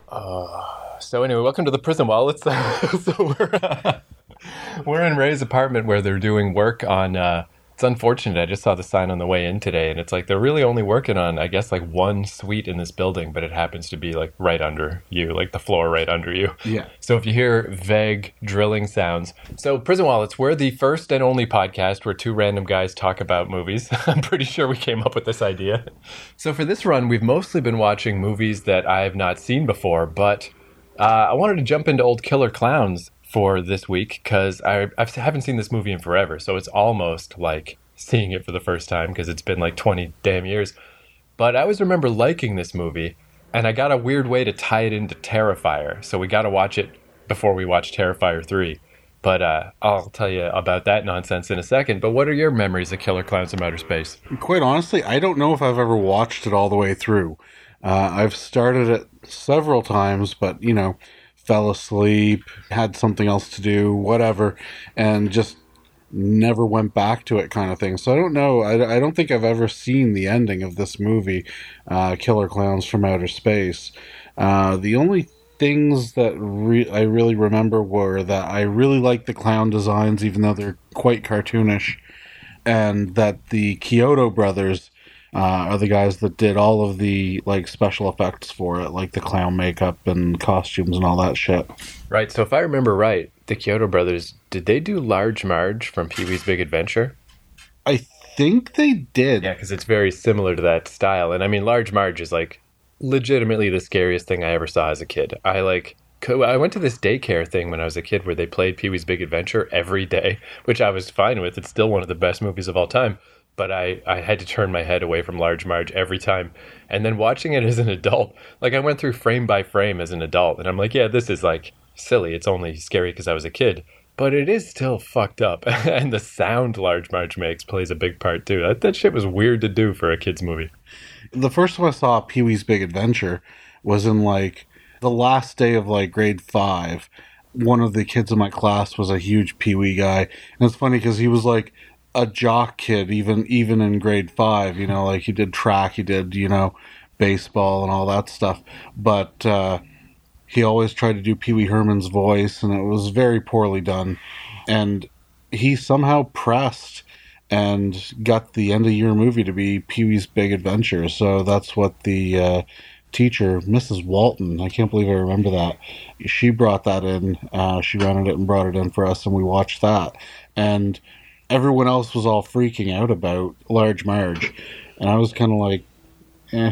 So anyway, welcome to the prison wall. We're in Ray's apartment where they're doing work on. It's unfortunate. I just saw the sign on the way in today, and it's like they're really only working on, I guess, like one suite in this building, but it happens to be like right under you, like the floor right under you. Yeah. So if you hear vague drilling sounds, so Prison Wallets, we're the first and only podcast where two random guys talk about movies. I'm pretty sure we came up with this idea. So for this run, we've mostly been watching movies that I have not seen before, but I wanted to jump into Old Killer Clowns for this week because I haven't seen this movie in forever, so it's almost like seeing it for the first time because it's been like 20 damn years. But I always remember liking this movie, and I got a weird way to tie it into Terrifier, so we got to watch it before we watch Terrifier 3. But I'll tell you about that nonsense in a second. But what are your memories of Killer Clowns from Outer Space? Quite honestly, I don't know if I've ever watched it all the way through. I've started it several times, but, fell asleep, had something else to do, whatever, and just never went back to it kind of thing. So I don't know. I don't think I've ever seen the ending of this movie, Killer Clowns from Outer Space. The only things that I really remember were that I really liked the clown designs, even though they're quite cartoonish, and that the Kyoto brothers are the guys that did all of the special effects for it, like the clown makeup and costumes and all that shit. Right, so if I remember right, the Kyoto brothers, did they do Large Marge from Pee-wee's Big Adventure? I think they did. Yeah, because it's very similar to that style. And I mean, Large Marge is legitimately the scariest thing I ever saw as a kid. I went to this daycare thing when I was a kid where they played Pee-wee's Big Adventure every day, which I was fine with. It's still one of the best movies of all time. But I had to turn my head away from Large Marge every time. And then watching it as an adult, I went through frame by frame as an adult. And I'm like, yeah, this is silly. It's only scary because I was a kid. But it is still fucked up. And the sound Large Marge makes plays a big part too. That shit was weird to do for a kid's movie. The first time I saw Pee-wee's Big Adventure was in the last day of grade 5. One of the kids in my class was a huge Pee-wee guy. And it's funny because he was a jock kid, even in grade 5, he did track, he did, baseball and all that stuff. But he always tried to do Pee Wee Herman's voice, and it was very poorly done. And he somehow pressed and got the end of year movie to be Pee Wee's Big Adventure. So that's what the teacher, Mrs. Walton, I can't believe I remember that. She brought that in. She rented it and brought it in for us, and we watched that. And everyone else was all freaking out about Large Marge, and I was kind of like, eh.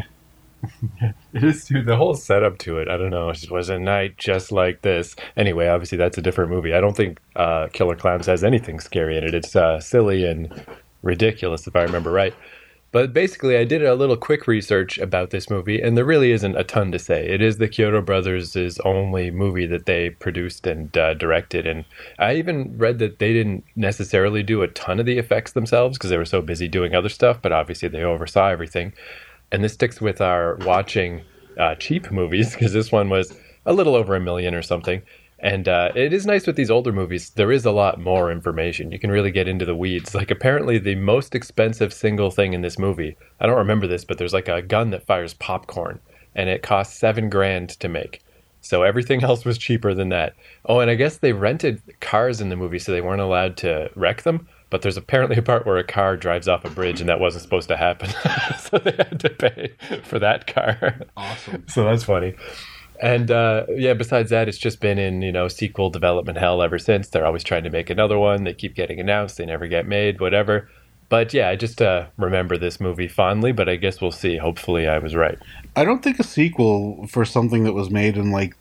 It is, dude, the whole setup to it, I don't know, it was a night just like this. Anyway, obviously that's a different movie. I don't think Killer Clowns has anything scary in it. It's silly and ridiculous, if I remember right. But basically, I did a little quick research about this movie, and there really isn't a ton to say. It is the Kyoto Brothers' only movie that they produced and directed, and I even read that they didn't necessarily do a ton of the effects themselves because they were so busy doing other stuff, but obviously they oversaw everything. And this sticks with our watching cheap movies, because this one was a little over $1 million or something. And it is nice with these older movies. There is a lot more information. You can really get into the weeds. Apparently the most expensive single thing in this movie, I don't remember this, but there's a gun that fires popcorn, and it cost $7,000 to make. So everything else was cheaper than that. Oh, and I guess they rented cars in the movie, so they weren't allowed to wreck them. But there's apparently a part where a car drives off a bridge, and that wasn't supposed to happen. So they had to pay for that car. Awesome. So that's funny. And besides that, it's just been in, sequel development hell ever since. They're always trying to make another one. They keep getting announced. They never get made, whatever. But yeah, I just remember this movie fondly, but I guess we'll see. Hopefully I was right. I don't think a sequel for something that was made in mid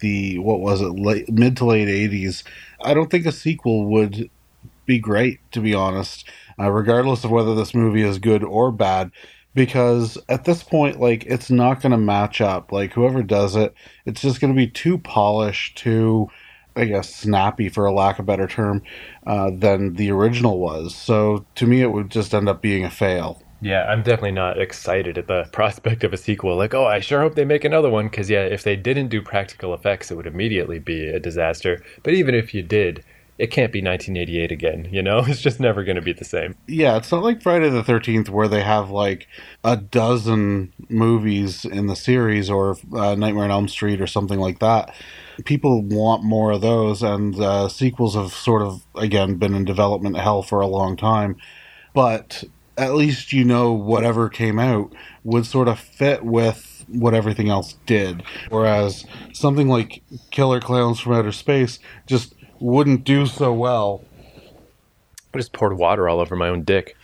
to late 80s, I don't think a sequel would be great, to be honest, regardless of whether this movie is good or bad. Because at this point, it's not going to match up. Whoever does it, it's just going to be too polished, too, I guess, snappy, for a lack of a better term, than the original was. So, to me, it would just end up being a fail. Yeah, I'm definitely not excited at the prospect of a sequel. I sure hope they make another one, because, yeah, if they didn't do practical effects, it would immediately be a disaster. But even if you did, it can't be 1988 again, you know? It's just never going to be the same. Yeah, it's not like Friday the 13th where they have like a dozen movies in the series, or Nightmare on Elm Street or something like that. People want more of those, and sequels have sort of, again, been in development hell for a long time. But at least you know whatever came out would sort of fit with what everything else did. Whereas something like Killer Clowns from Outer Space just wouldn't do so well. I just poured water all over my own dick.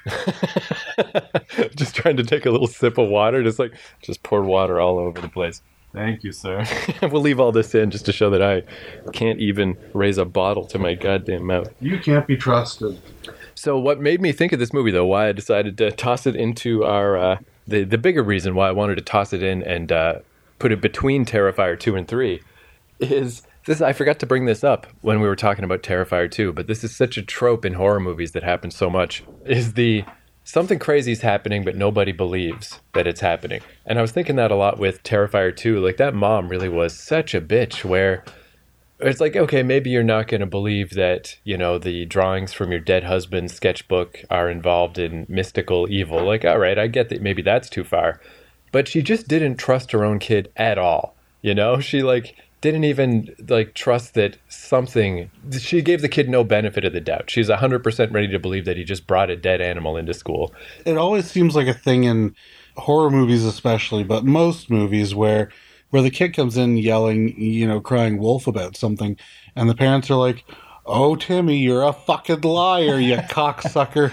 Just trying to take a little sip of water, just poured water all over the place. Thank you, sir. We'll leave all this in just to show that I can't even raise a bottle to my goddamn mouth. You can't be trusted. So what made me think of this movie, though, why I decided to toss it into our, the bigger reason why I wanted to toss it in and put it between Terrifier 2 and 3, is this. I forgot to bring this up when we were talking about Terrifier 2, but this is such a trope in horror movies that happens so much, is the something crazy is happening, but nobody believes that it's happening. And I was thinking that a lot with Terrifier 2. Like, that mom really was such a bitch, where it's like, okay, maybe you're not going to believe that, you know, the drawings from your dead husband's sketchbook are involved in mystical evil. Like, all right, I get that maybe that's too far. But she just didn't trust her own kid at all. You know, she, like, didn't even, like, trust that something... She gave the kid no benefit of the doubt. She's 100% ready to believe that he just brought a dead animal into school. It always seems like a thing in horror movies especially, but most movies where the kid comes in yelling, you know, crying wolf about something, and the parents are like, "Oh, Timmy, you're a fucking liar, you cocksucker."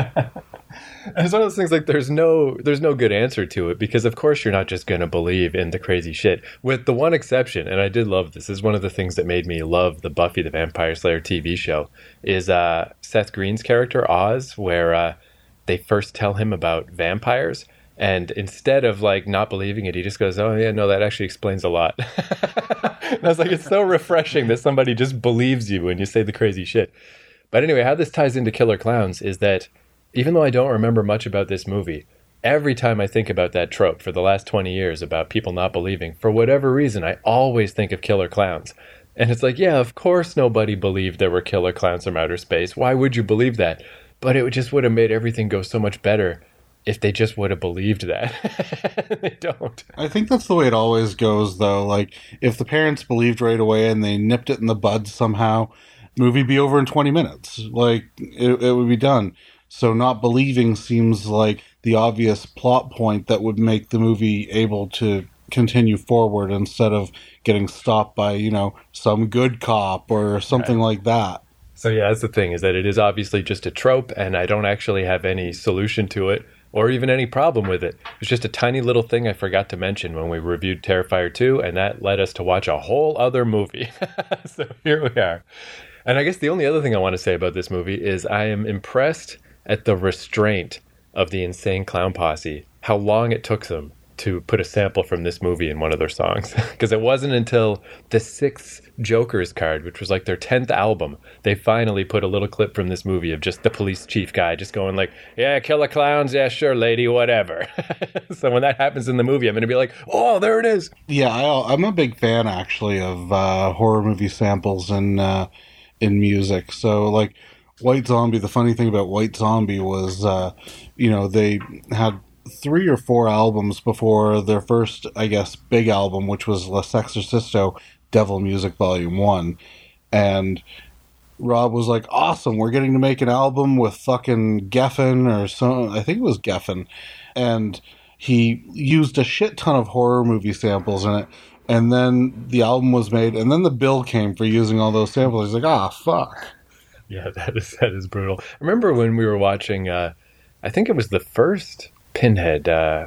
It's one of those things, like, there's no good answer to it, because of course you're not just going to believe in the crazy shit. With the one exception, and I did love this is one of the things that made me love the Buffy the Vampire Slayer TV show, is Seth Green's character, Oz, where they first tell him about vampires, and instead of, like, not believing it, he just goes, "Oh yeah, no, that actually explains a lot." And I was like, it's so refreshing that somebody just believes you when you say the crazy shit. But anyway, how this ties into Killer Clowns is that even though I don't remember much about this movie, every time I think about that trope for the last 20 years about people not believing, for whatever reason, I always think of Killer Clowns. And it's like, yeah, of course nobody believed there were killer clowns from outer space. Why would you believe that? But it just would have made everything go so much better if they just would have believed that. They don't. I think that's the way it always goes, though. Like, if the parents believed right away and they nipped it in the bud somehow, movie be over in 20 minutes. Like, it would be done. So not believing seems like the obvious plot point that would make the movie able to continue forward instead of getting stopped by, you know, some good cop or something like that. So yeah, that's the thing, is that it is obviously just a trope, and I don't actually have any solution to it or even any problem with it. It's just a tiny little thing I forgot to mention when we reviewed Terrifier 2, and that led us to watch a whole other movie. So here we are. And I guess the only other thing I want to say about this movie is I am impressed at the restraint of the Insane Clown Posse, how long it took them to put a sample from this movie in one of their songs. Because it wasn't until the sixth Joker's card, which was like their 10th album, they finally put a little clip from this movie of just the police chief guy just going like, "Yeah, killer clowns, yeah, sure, lady, whatever." So when that happens in the movie, I'm going to be like, oh, there it is. Yeah, I'm a big fan, actually, of horror movie samples in music. So, like, White Zombie, the funny thing about White Zombie was, you know, they had 3 or 4 albums before their first, I guess, big album, which was La Sexorcisto Devil Music Volume 1. And Rob was like, awesome, we're getting to make an album with fucking Geffen or some, I think it was Geffen. And he used a shit ton of horror movie samples in it. And then the album was made, and then the bill came for using all those samples. He's like, fuck. Yeah, that is brutal. I remember when we were watching, I think it was the first Pinhead,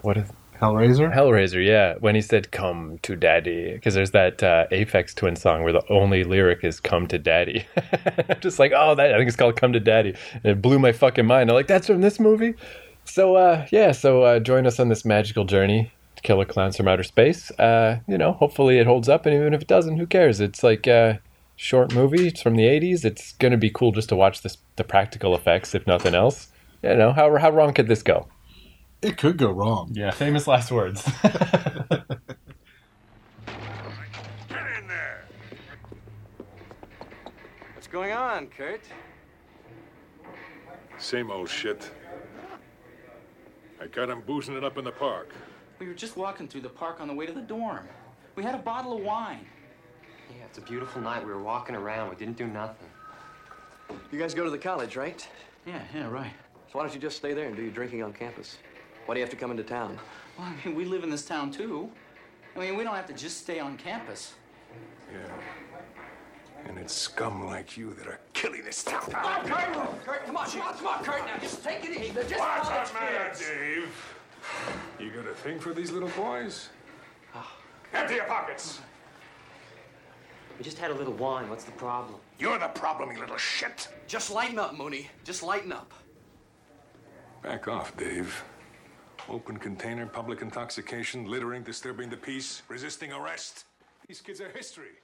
Hellraiser, yeah, when he said, "Come to Daddy," because there's that Aphex Twin song where the only lyric is "Come to Daddy." Just like, I think it's called "Come to Daddy." And it blew my fucking mind. I'm like, that's from this movie? So, join us on this magical journey to Killer Clowns from Outer Space. You know, hopefully it holds up, and even if it doesn't, who cares? It's like short movie. It's from the 80s. It's going to be cool just to watch the practical effects, if nothing else. You know, how wrong could this go? It could go wrong. Yeah, famous last words. Get in there. Let's going on, Kurt? Same old shit. I got him boozing it up in the park. We were just walking through the park on the way to the dorm. We had a bottle of wine. Yeah, it's a beautiful night. We were walking around. We didn't do nothing. You guys go to the college, right? Yeah, right. So why don't you just stay there and do your drinking on campus? Why do you have to come into town? Well, I mean, we live in this town, too. I mean, we don't have to just stay on campus. Yeah. And it's scum like you that are killing this town. Oh, Kurt, come on, Kurt, now, just take it easy. They're just What's college the matter, kids. Dave? You got a thing for these little boys? Empty your pockets! We just had a little wine. What's the problem? You're the problem, you little shit! Just lighten up, Mooney. Just lighten up. Back off, Dave. Open container, public intoxication, littering, disturbing the peace, resisting arrest. These kids are history.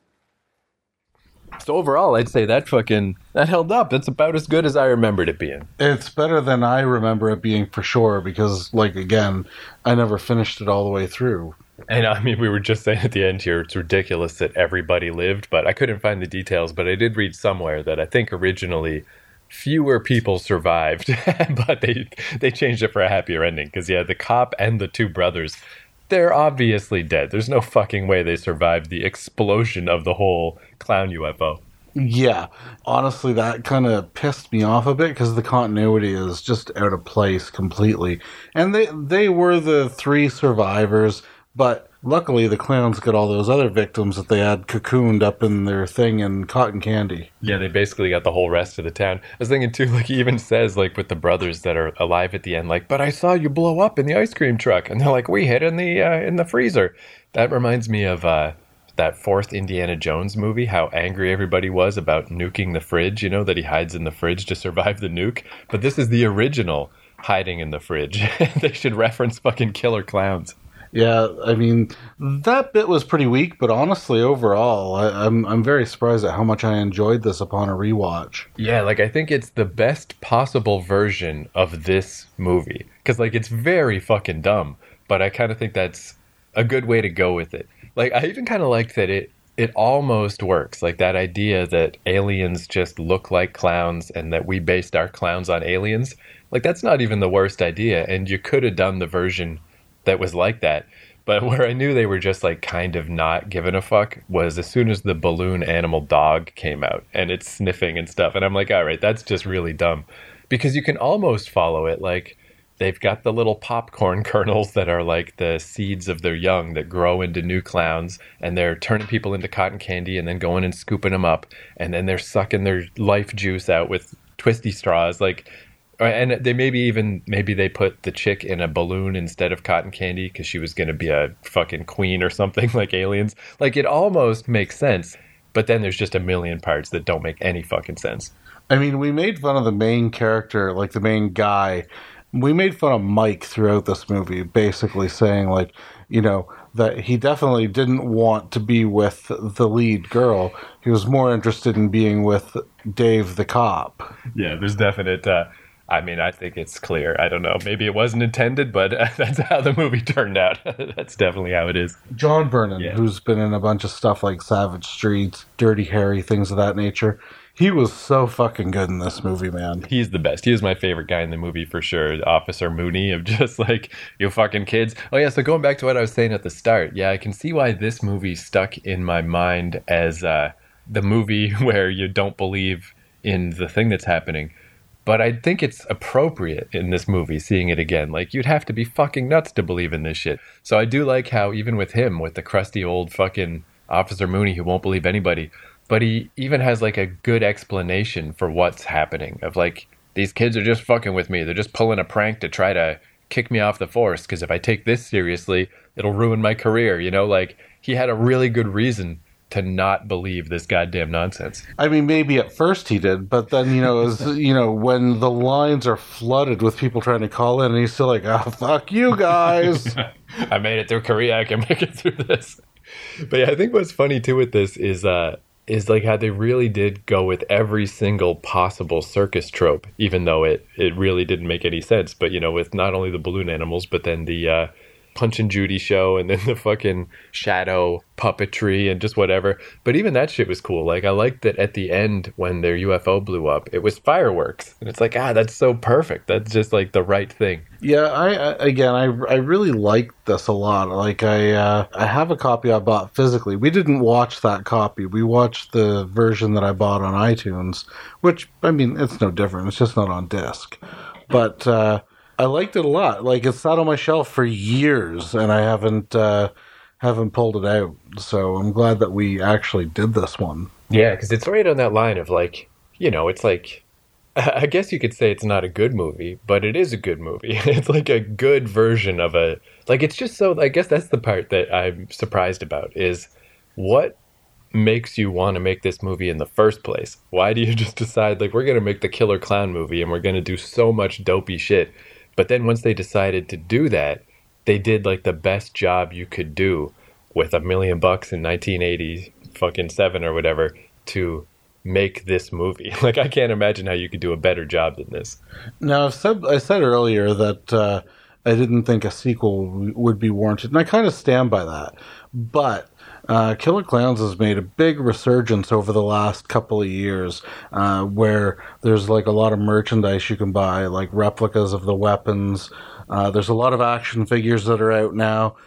So overall, I'd say that held up. That's about as good as I remembered it being. It's better than I remember it being for sure because, like, again, I never finished it all the way through. And I mean, we were just saying at the end here, it's ridiculous that everybody lived, but I couldn't find the details. But I did read somewhere that I think originally fewer people survived, but they changed it for a happier ending. Because, yeah, the cop and the two brothers, they're obviously dead. There's no fucking way they survived the explosion of the whole clown UFO. Yeah, honestly, that kind of pissed me off a bit because the continuity is just out of place completely. And they were the three survivors, but luckily the clowns got all those other victims that they had cocooned up in their thing in cotton candy. Yeah, they basically got the whole rest of the town. I was thinking too, like he even says, like with the brothers that are alive at the end, like, but I saw you blow up in the ice cream truck, and they're like, we hid in the freezer. That reminds me of that fourth Indiana Jones movie, how angry everybody was about nuking the fridge, you know, that he hides in the fridge to survive the nuke. But this is the original hiding in the fridge. They should reference fucking killer clowns. Yeah, I mean, that bit was pretty weak, but honestly, overall, I'm very surprised at how much I enjoyed this upon a rewatch. Yeah, like, I think it's the best possible version of this movie. Because, like, it's very fucking dumb, but I kind of think that's a good way to go with it. Like, I even kind of liked that it almost works. Like, that idea that aliens just look like clowns and that we based our clowns on aliens. Like, that's not even the worst idea, and you could have done the version that was like that. But where I knew they were just like kind of not giving a fuck was as soon as the balloon animal dog came out and it's sniffing and stuff. And I'm like, all right, that's just really dumb. Because you can almost follow it. Like, they've got the little popcorn kernels that are like the seeds of their young that grow into new clowns. And they're turning people into cotton candy and then going and scooping them up. And then they're sucking their life juice out with twisty straws. Like, and they maybe they put the chick in a balloon instead of cotton candy because she was going to be a fucking queen or something like aliens. Like, it almost makes sense, but then there's just a million parts that don't make any fucking sense. I mean, we made fun of the main character, like the main guy. We made fun of Mike throughout this movie, basically saying, like, you know, that he definitely didn't want to be with the lead girl. He was more interested in being with Dave the cop. Yeah, there's definite... I mean, I think it's clear. I don't know. Maybe it wasn't intended, but that's how the movie turned out. That's definitely how it is. John Vernon, who's been in a bunch of stuff like Savage Streets, Dirty Harry, things of that nature. He was so fucking good in this movie, man. He's the best. He is my favorite guy in the movie for sure. Officer Mooney of just like, you fucking kids. Oh yeah, so going back to what I was saying at the start. Yeah, I can see why this movie stuck in my mind as the movie where you don't believe in the thing that's happening. But I think it's appropriate in this movie, seeing it again. Like, you'd have to be fucking nuts to believe in this shit. So I do like how, even with him, with the crusty old fucking Officer Mooney who won't believe anybody, but he even has, like, a good explanation for what's happening. Of, like, these kids are just fucking with me. They're just pulling a prank to try to kick me off the force, because if I take this seriously, it'll ruin my career, you know? Like, he had a really good reason to not believe this goddamn nonsense. I mean, maybe at first he did, but then, you know, as, you know, when the lines are flooded with people trying to call in, and he's still like, oh, fuck you guys. I made it through Korea. I can make it through this. But yeah, I think what's funny too with this is like how they really did go with every single possible circus trope, even though it really didn't make any sense. But, you know, with not only the balloon animals, but then the Punch and Judy show and then the fucking shadow puppetry and just whatever. But even that shit was cool. Like, I liked that at the end when their UFO blew up, it was fireworks. And it's like, that's so perfect. That's just like the right thing. Yeah, I really like this a lot. Like, I have a copy I bought physically. We didn't watch that copy. We watched the version that I bought on iTunes, which, I mean, it's no different. It's just not on disc. But I liked it a lot. Like, it's sat on my shelf for years, and I haven't pulled it out. So I'm glad that we actually did this one. Yeah, because it's right on that line of, like, you know, it's like, I guess you could say it's not a good movie, but it is a good movie. It's like a good version of a, like, it's just so, I guess that's the part that I'm surprised about, is what makes you want to make this movie in the first place? Why do you just decide, like, we're going to make the Killer Clown movie and we're going to do so much dopey shit? But then once they decided to do that, they did like the best job you could do with $1 million in 1987 or whatever to make this movie. Like, I can't imagine how you could do a better job than this. Now, I said earlier that I didn't think a sequel would be warranted, and I kind of stand by that. But Killer Clowns has made a big resurgence over the last couple of years, where there's like a lot of merchandise you can buy, like replicas of the weapons. There's a lot of action figures that are out now.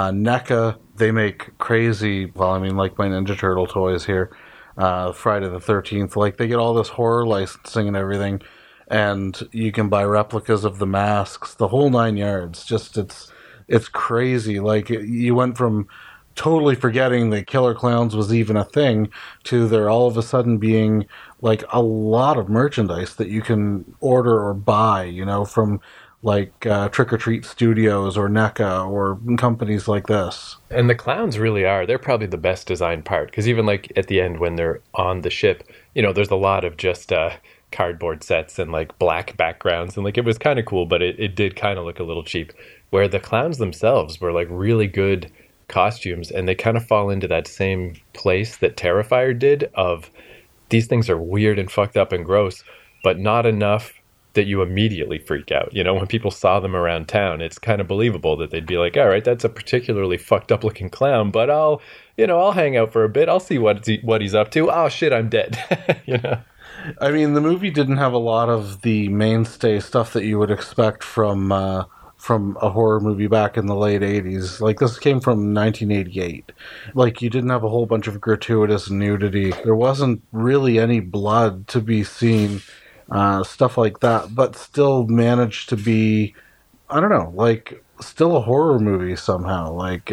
NECA, they make crazy, well, I mean, like my Ninja Turtle toys here, Friday the 13th, like they get all this horror licensing and everything, and you can buy replicas of the masks, the whole 9 yards. Just, it's crazy. Like, you went from totally forgetting that Killer Clowns was even a thing to there all of a sudden being like a lot of merchandise that you can order or buy, you know, from like Trick or Treat Studios or NECA or companies like this. And the clowns really are, they're probably the best designed part, because even like at the end when they're on the ship, you know, there's a lot of just cardboard sets and like black backgrounds, and like it was kind of cool, but it did kind of look a little cheap, where the clowns themselves were like really good costumes, and they kind of fall into that same place that Terrifier did of these things are weird and fucked up and gross, but not enough that you immediately freak out. You know, when people saw them around town, it's kind of believable that they'd be like, all right, that's a particularly fucked up looking clown, but I'll hang out for a bit. I'll see what he's up to. Oh shit, I'm dead. You know? I mean, the movie didn't have a lot of the mainstay stuff that you would expect from a horror movie back in the late 80s. Like, this came from 1988. Like, you didn't have a whole bunch of gratuitous nudity. There wasn't really any blood to be seen. Stuff like that, but still managed to be, I don't know, like, still a horror movie somehow. Like,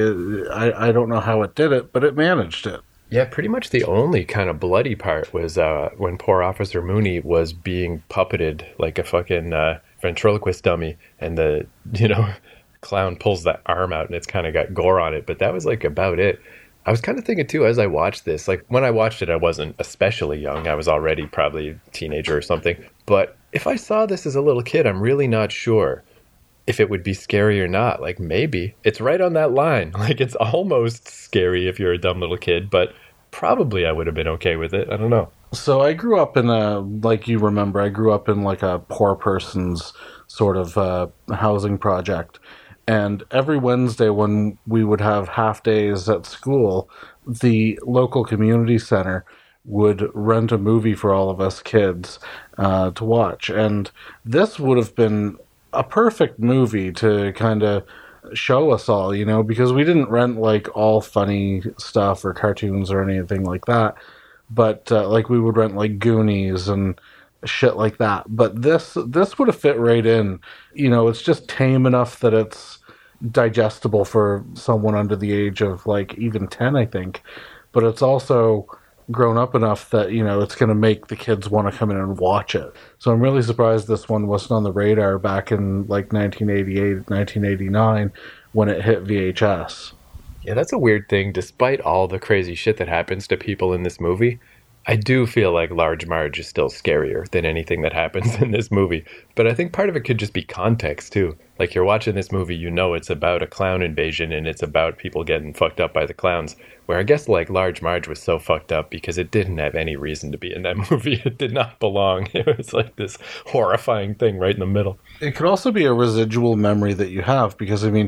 I don't know how it did it, but it managed it. Yeah, pretty much the only kind of bloody part was when poor Officer Mooney was being puppeted like a fucking ventriloquist dummy, and the, you know, clown pulls that arm out and it's kind of got gore on it, but that was like about it. I was kind of thinking, too, as I watched this, like, when I watched it, I wasn't especially young. I was already probably a teenager or something. But if I saw this as a little kid, I'm really not sure if it would be scary or not. Like, maybe. It's right on that line. Like, it's almost scary if you're a dumb little kid, but probably I would have been okay with it. I don't know. So I grew up in like you remember, I grew up in like a poor person's sort of housing project. And every Wednesday when we would have half days at school, the local community center would rent a movie for all of us kids to watch. And this would have been a perfect movie to kind of show us all, you know, because we didn't rent like all funny stuff or cartoons or anything like that. But like we would rent like Goonies and shit like that. But this would have fit right in. You know, it's just tame enough that it's digestible for someone under the age of like even 10, I think, but it's also grown up enough that, you know, it's going to make the kids want to come in and watch it. So I'm really surprised this one wasn't on the radar back in like 1988, 1989 when it hit VHS. Yeah, that's a weird thing. Despite all the crazy shit that happens to people in this movie, I do feel like Large Marge is still scarier than anything that happens in this movie. But I think part of it could just be context, too. Like, you're watching this movie, you know it's about a clown invasion and it's about people getting fucked up by the clowns. Where I guess, like, Large Marge was so fucked up because it didn't have any reason to be in that movie. It did not belong. It was like this horrifying thing right in the middle. It could also be a residual memory that you have because, I mean,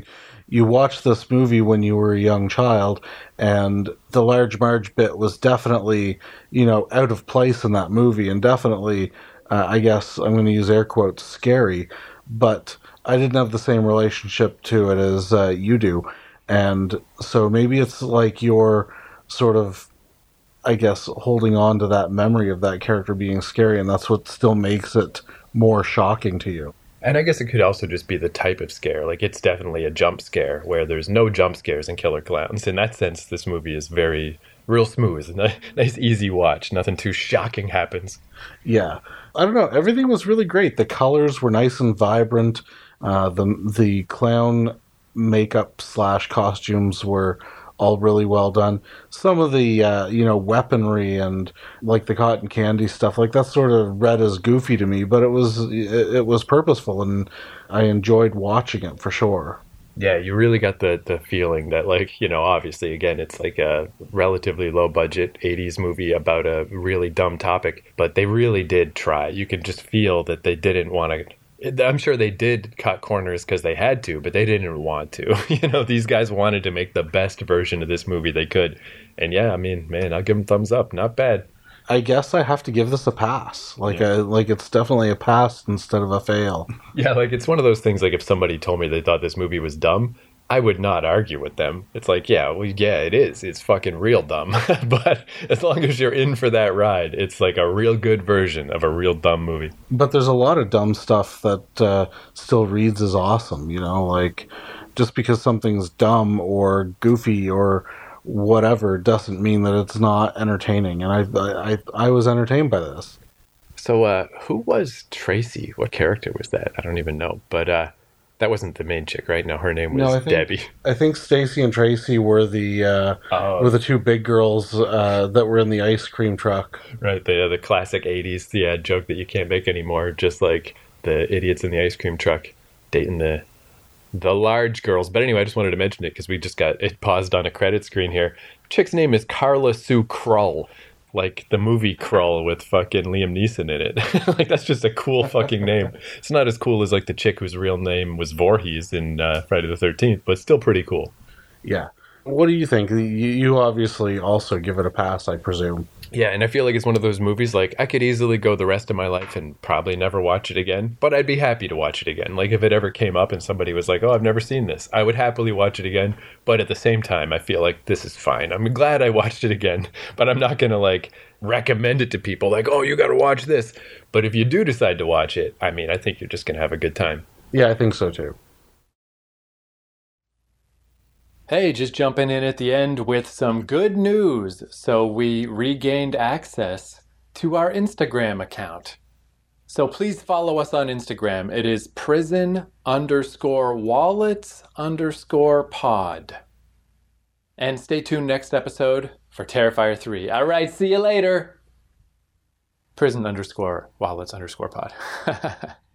you watched this movie when you were a young child, and the Large Marge bit was definitely, out of place in that movie, and definitely, I guess I'm going to use air quotes, scary, but I didn't have the same relationship to it as you do. And so maybe it's like you're sort of, I guess, holding on to that memory of that character being scary, and that's what still makes it more shocking to you. And I guess it could also just be the type of scare. Like, it's definitely a jump scare, where there's no jump scares in Killer Clowns. In that sense, this movie is real smooth. Nice, easy watch. Nothing too shocking happens. Yeah. I don't know. Everything was really great. The colors were nice and vibrant. The clown makeup / costumes were all really well done. Some of the, weaponry and like the cotton candy stuff, like that sort of read as goofy to me, but it was purposeful, and I enjoyed watching it for sure. Yeah, you really got the feeling that, like, obviously, again, it's like a relatively low budget 80s movie about a really dumb topic, but they really did try. You could just feel that they didn't want to. I'm sure they did cut corners because they had to, but they didn't want to. These guys wanted to make the best version of this movie they could. And yeah, I mean, man, I'll give them thumbs up. Not bad. I guess I have to give this a pass. It's definitely a pass instead of a fail. Yeah, like, it's one of those things, like, if somebody told me they thought this movie was dumb, I would not argue with them. It's like, yeah, it is. It's fucking real dumb. But as long as you're in for that ride, it's like a real good version of a real dumb movie. But there's a lot of dumb stuff that still reads as awesome, like, just because something's dumb or goofy or whatever doesn't mean that it's not entertaining. And I was entertained by this. So who was Tracy? What character was that? I don't even know. But that wasn't the main chick, right? No, her name was Debbie. I think Stacy and Tracy were the two big girls that were in the ice cream truck. Right, the classic 80s joke that you can't make anymore, just like the idiots in the ice cream truck dating the large girls. But anyway, I just wanted to mention it because we just got it paused on a credit screen here. Chick's name is Carla Sue Krull. Like the movie Krull with fucking Liam Neeson in it. Like, that's just a cool fucking name. It's not as cool as like the chick whose real name was Voorhees in Friday the 13th, but still pretty cool. Yeah. What do you think? You obviously also give it a pass, I presume. Yeah, and I feel like it's one of those movies, like, I could easily go the rest of my life and probably never watch it again, but I'd be happy to watch it again. Like, if it ever came up and somebody was like, oh, I've never seen this, I would happily watch it again, but at the same time, I feel like this is fine. I'm glad I watched it again, but I'm not going to, like, recommend it to people, like, oh, you got to watch this. But if you do decide to watch it, I mean, I think you're just going to have a good time. Yeah, I think so, too. Hey, just jumping in at the end with some good news. So we regained access to our Instagram account. So please follow us on Instagram. It is prison_wallets_pod. And stay tuned next episode for Terrifier 3. All right, see you later. Prison_wallets_pod.